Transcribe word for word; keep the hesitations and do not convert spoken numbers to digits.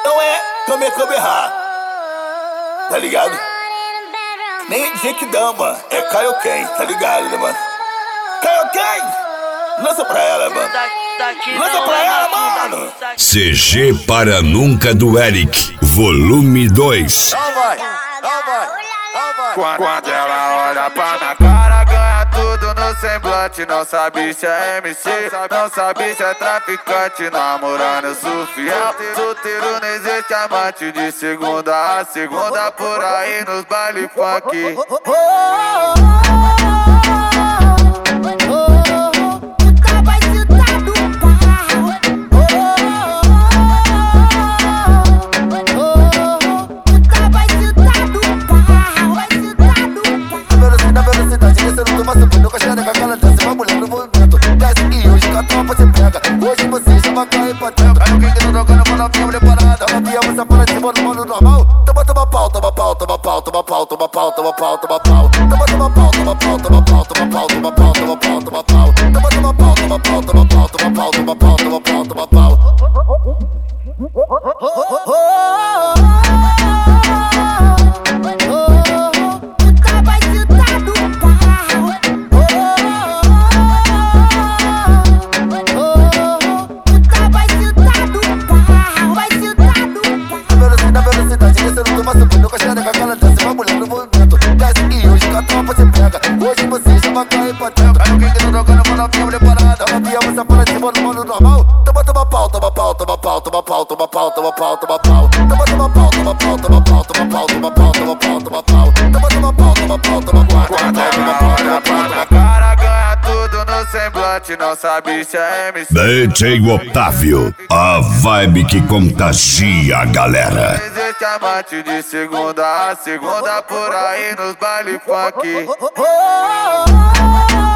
Não é comer, comer errar, tá ligado? Nem Jequidama, é Kaioken, tá ligado, né, mano? Kaioken! Lança pra ela, mano. Lança pra ela, mano. C G para Nunca do Eric, volume dois. Não vai, não vai, não vai. Quando ela olha pra minha cara, ganha tudo no semblante. Nossa bicha é M C, nossa bicha é traficante. Namorando, eu sou fiel, solteiro não existe amante. De segunda a segunda por aí nos baile funk. Hoje você chama cair pra dentro. Aí o que que tá trocando com a novinha preparada? A novinha você para de cima no mundo normal. Toma, toma pau, toma pau, toma pau, toma pau, toma pau, toma pau, toma pau. Toma, toma pau, toma pau, toma pau, toma pau, toma pau, toma pau, toma pau. Toma, toma pau, toma pau, toma pau, toma pau, toma pau, toma pau, toma pau. Hoje você chama cair pra dentro. Aí o que que tá trocando com a novinha preparada? A novinha você para de cima no mundo normal. Toma, toma pau, toma pau, toma pau, toma pau, toma pau, toma pau, toma pau. Toma, toma pau, toma pau, toma pau, toma pau, toma pau, toma pau, toma pau. Toma, toma pau, toma pau, toma pau, Quando ela olha pra minha cara, ganha tudo no semblante. Nossa bicha é M C. D J Otávio, a vibe que contagia a galera. Existe amante de segunda a segunda por aí nos baile funk. oh, oh, oh, oh.